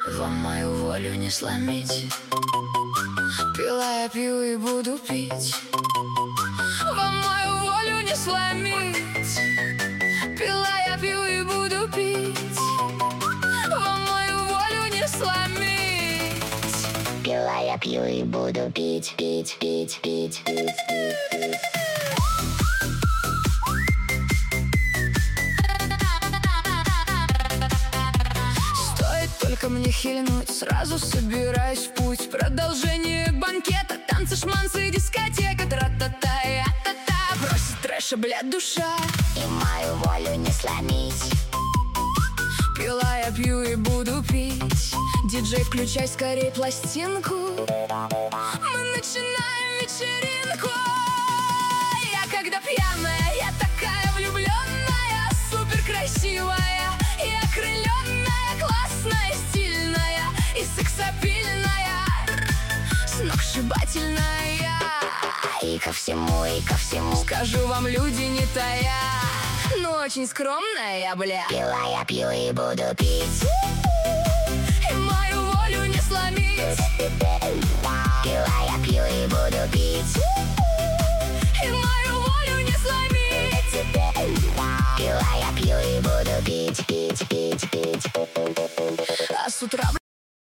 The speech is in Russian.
Вам мою волю не сломить. Пила я пью и буду пить. Вам мою волю не сломить. Пила я пью и буду пить. Вам мою волю не сломить. Пила я пью и буду пить, пить, пить, пить, пить, пить. Только мне хильнуть, сразу собираюсь в путь. Продолжение банкета, танцы, шманцы, дискотека. Тра-та-та, я-та-та. Бросит трэша, блядь, душа. И мою волю не сломить. Пила я пью и буду пить. Диджей, включай скорей пластинку. Мы начинаем вечеринку. Я когда пьяная, я такая влюбленная, супер красивая и окрыленная, классная, стильная и сексапильная, сногсшибательная. И ко всему скажу вам, люди, не тая, но очень скромная я, бля. Пила я пью и буду пить.